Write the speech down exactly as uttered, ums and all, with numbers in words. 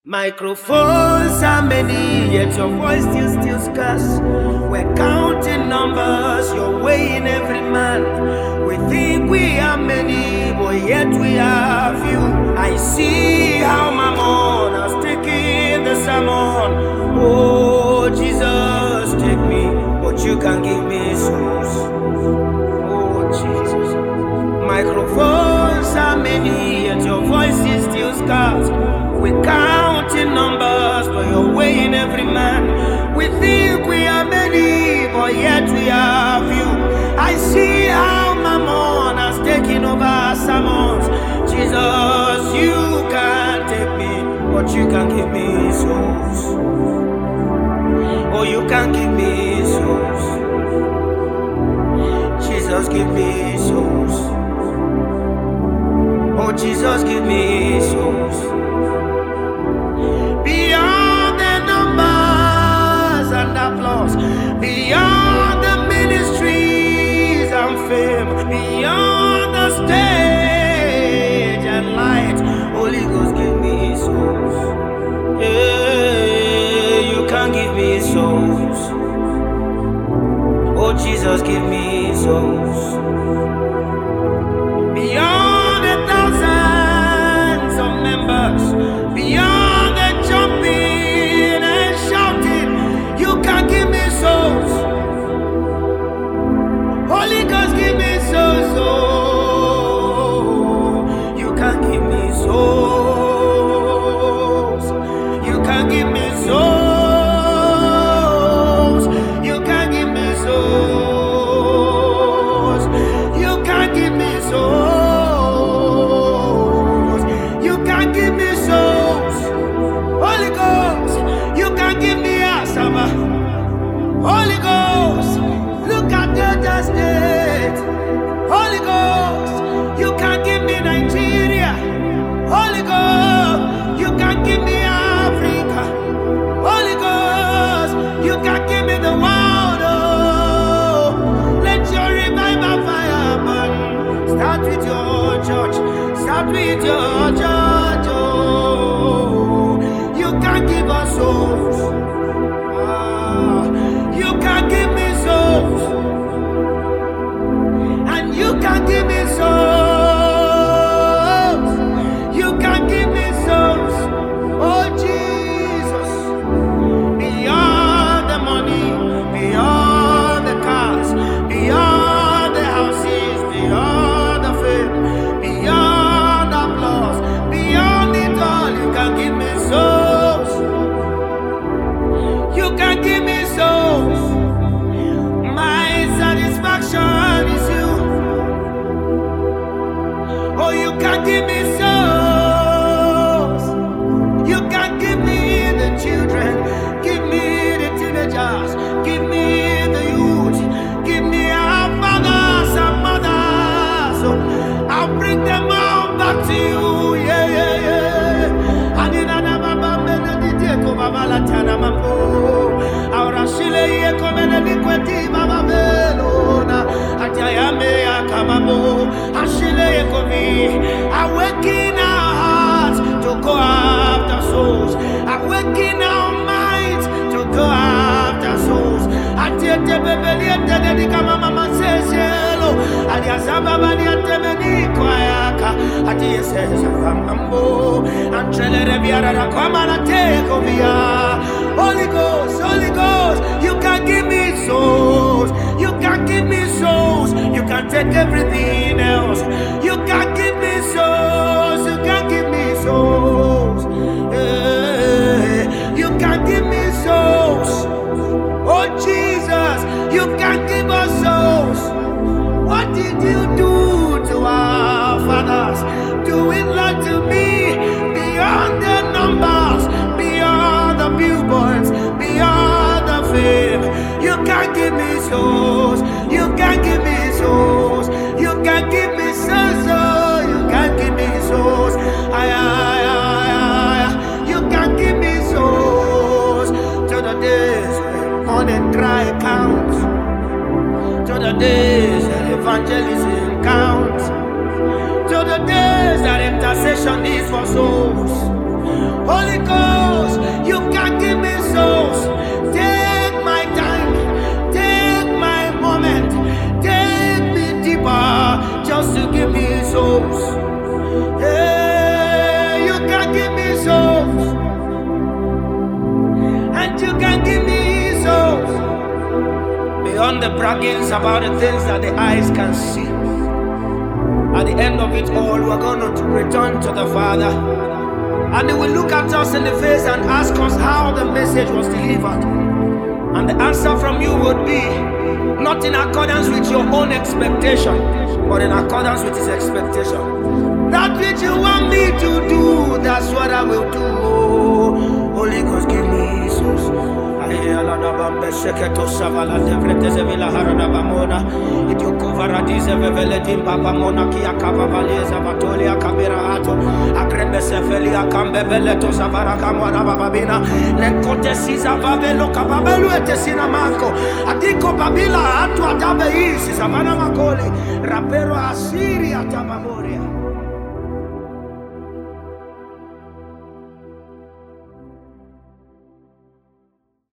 Microphones are many, yet your voice still still scarce. We're counting numbers, you're weighing every man. We think we are many, but yet we are few. I see how Mammon has taken the sermon. Oh, Jesus, take me, but you can give me souls. Oh, Jesus. Microphones are many, yet your voice is still scarce. We counting numbers, but you're weighing every man. We think we are many, but yet we are few. I see how Mammon has taken over sermons. Jesus, you can't take me, but you can give me souls. Oh, you can give me souls. Jesus, give me souls. Oh, Jesus, give me souls. Beyond the numbers and applause, beyond the ministries and fame, beyond the stage and light, Holy Ghost, give me souls. Yeah, you can give me souls. Oh, Jesus, give me souls. Beyond the thousands of members, beyond jumping and shouting, you can give me souls. Holy Ghost, give me souls. Oh, you can give me souls. You can give me souls. You can give me souls. You can give me souls. You can give me souls. Holy Ghost, you can give me Asaba. Holy Ghost, look at the state. Holy Ghost, you can give me Nigeria. Holy Ghost, you can give me Africa. Holy Ghost, you can give me the world. Oh, let your revival fire burn. Start with your church. Start with your church. Oh, you can give us souls. Ah, you can give me souls. And you can give me souls. You can give me souls. Oh, Jesus. Beyond the money, beyond the cars, beyond the houses, beyond the fame, beyond applause, beyond it all, you can give me souls. You can give me souls. My satisfaction is you. Oh, you can give me souls. You can give me the children. Give me the teenagers. Give me the youth. Give me our fathers and mothers. So I'll bring them all back to you. Yeah, yeah, yeah. And in another Babalatana Mambo, our Shile Comena Liqueti Baba Belona, Atayame Akamamo, Ashile Komi, awaken our hearts to go after souls, awaken our minds to go after souls. Atiete Bebeliente Dedicama Mama Seselo, Adiazaba Baniante Mediquayaka, Atia says Mambo, and Trelere Viara Kamana take over. Holy Ghost, Holy Ghost, you can give me souls. You can give me souls. You can take everything else. You can give me souls. You can give me souls. Yeah. You can give me souls. Oh Jesus, you can give us souls. What did you do to our fathers? Do it like to me beyond the numbers, beyond the billboards, beyond the fame. You can give me souls. You can give me souls. You can give me souls. Oh, you can give me souls. Aye, aye, aye, aye. You can give me souls to the days when money dry counts, to the days that evangelism counts, to the days that intercession is for souls. Holy Ghost. the braggings, about the things that the eyes can see. At the end of it all, we're going to return to the Father. And He will look at us in the face and ask us how the message was delivered. And the answer from you would be, not in accordance with your own expectation, but in accordance with His expectation. That which you want me to do, that's what I will do. Holy Ghost, give me Jesus. Rapero Asiria Tabamoria.